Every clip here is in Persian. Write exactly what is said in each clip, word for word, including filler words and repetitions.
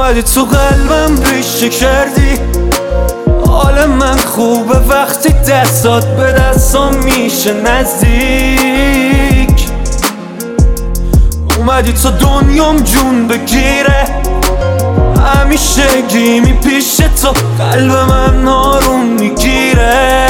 اومدی تو قلبم ریشه کردی. حال من خوبه وقتی دستات به دستام میشه نزدیک. اومدی تو دنیام جون بگیره، همیشه گیمی پیش تو قلب من آروم میگیره.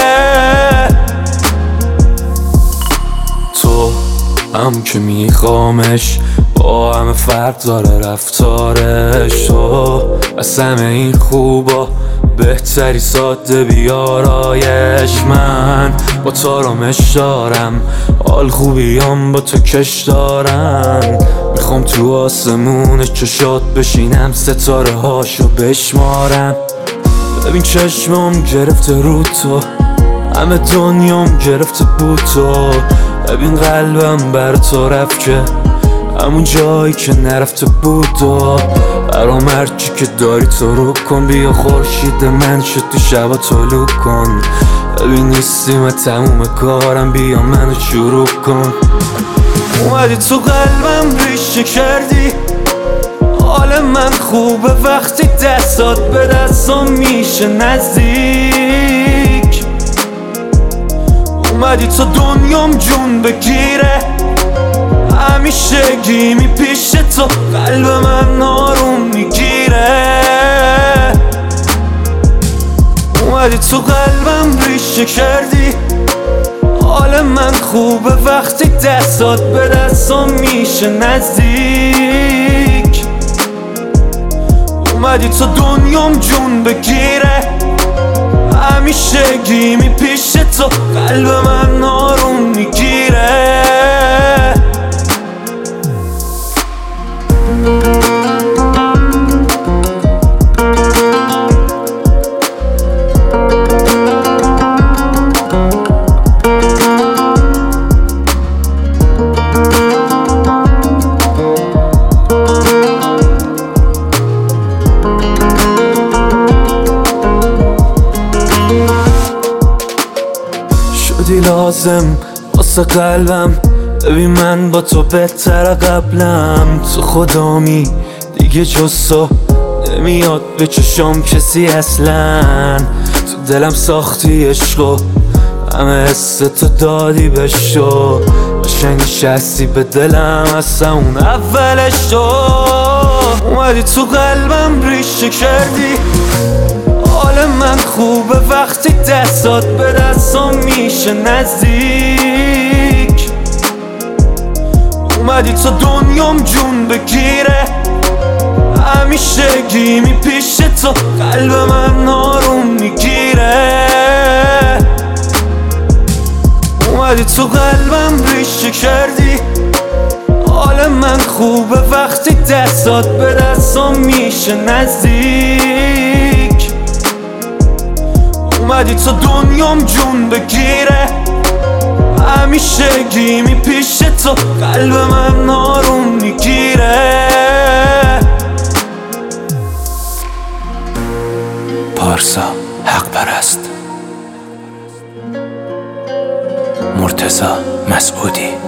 تو هم که میخوامش با همه فرق داره رفتارش. تو از همه این خوبا بهتری ساده بیارایش. من با تارامش دارم، حال خوبیام با تو کش دارن. میخوام تو آسمون چشات بشینم، ستاره هاشو بشمارم. ببین چشمم گرفته رو تو، همه دنیام گرفته بود تو. ببین قلبم بر تو رفت که همون جایی که نرفته بود. و برام هرچی که داری تو رو کن، بیا خورشید من شد تو شبا طلوع کن. ببین نیستی من تموم کارم، بیا منو شروع کن. اومدی تو قلبم ریشه کردی. حال من خوبه وقتی دستات به دستام میشه نزدیک. اومدی تو دنیام جون بگیره، همیشه گیمی پیش تو قلب من آروم میگیره. اومدی تو قلبم ریشه کردی. حال من خوبه وقتی دستات به دستام میشه نزدیک. اومدی تو دنیام جون بگیره، همیشه گیمی پیش تو قلب من آروم میگیره. شدی لازم واسه قلبم، ببین من با تو بهتر قبلم. تو خدامی دیگه جز تو نمیاد به چشام کسی اصلا. تو دلم ساختی عشقو، همه حس تو دادی بشو. قشنگ نشستی به دلم اصلا اون اولش تو. اومدی تو قلبم ریشه کردی. حال من خوبه وقتی دستات به دستام میشه نزدیک. اومدی تو دنیام جون بگیره، همیشه گیمی پیش تو قلب من آروم میگیره. اومدی تو قلبم ریشه کردی. حال من خوبه وقتی دستات به دستام میشه نزدیک. اومدی تو دنیام جون بگیره، همیشه گیمی پیش تو قلب من آروم میگیره. پارسا حق پرست، مرتضی مسعودی.